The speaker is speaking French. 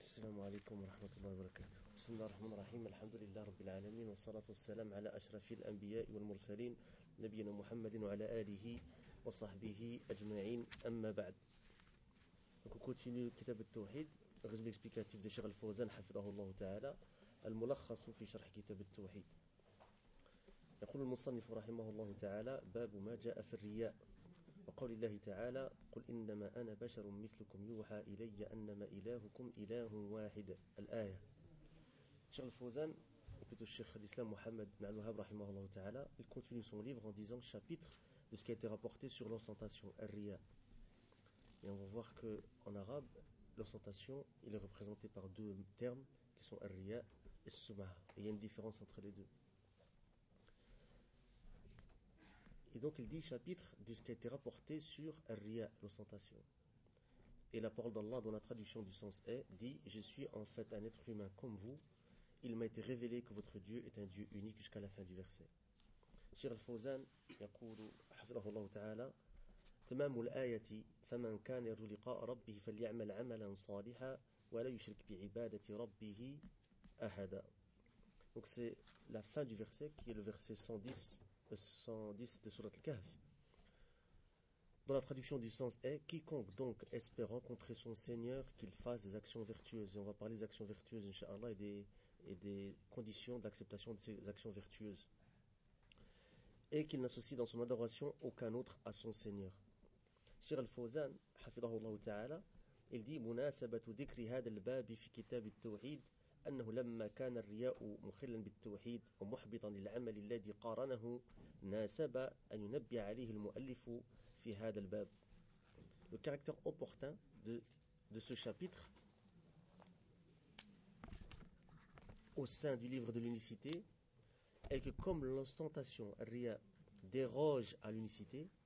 السلام عليكم ورحمة الله وبركاته. بسم الله الرحمن الرحيم. الحمد لله رب العالمين والصلاة والسلام على أشرف الأنبياء والمرسلين نبينا محمد وعلى آله وصحبه أجمعين. أما بعد. Donc on continue كتاب التوحيد, résumé explicatif de Cheikh Al-Fawzan حفظه الله تعالى, الملخص في شرح كتاب التوحيد. يقول المصنف رحمه الله تعالى: باب ما جاء في الرياء وقول الله تعالى: قل إنما أنا بشر مثلكم يوحى إلي أنما إلهكم إله واحد. الآية. Cheikh Al-Fawzan, ou plutôt Cheikh l'Islam Mohammed bin Al-Wahhab rahimahullah ta'ala, il continue son livre en disant chapitre de ce qui a été rapporté sur l'ostentation, ar-riya. Et on va voir que en arabe, l'ostentation, il est représenté par deux termes qui sont ar-riya et as-sum'a. Et il y a une différence entre les deux. Et donc il dit chapitre de ce qui a été rapporté sur ar-riya, l'ostentation. Et la parole d'Allah, dont la traduction du sens est, dit: je suis en fait un être humain comme vous. Il m'a été révélé que votre Dieu est un Dieu unique, jusqu'à la fin du verset. Cheikh Al-Fawzan يقول حفظه الله تعالى: تمام الآية فمن كان يرجو لقاء ربه فليعمل عملا صالحا ولا يشرك بعبادة ربه أحدا. Donc c'est la fin du verset qui est le verset 110 de Surat Al-Kahf. Dans la traduction du sens est: quiconque donc espère rencontrer son Seigneur, qu'il fasse des actions vertueuses. Et on va parler des actions vertueuses, Inch'Allah, et des conditions d'acceptation de ces actions vertueuses. Et qu'il n'associe dans son adoration aucun autre à son Seigneur. Cheikh Al-Fawzan, hafidahullah ta'ala, il dit: مناسبة ذكر هذا الباب في كتاب التوحيد أنه لما كان الرياء مخلا بالتوحيد ومحبطا للعمل الذي قارنه ناسب أن ينبه عليه المؤلف في هذا الباب. Le caractère opportun de ce chapitre au sein du livre de l'unicité est que comme l'ostentation, riya, déroge à l'unicité,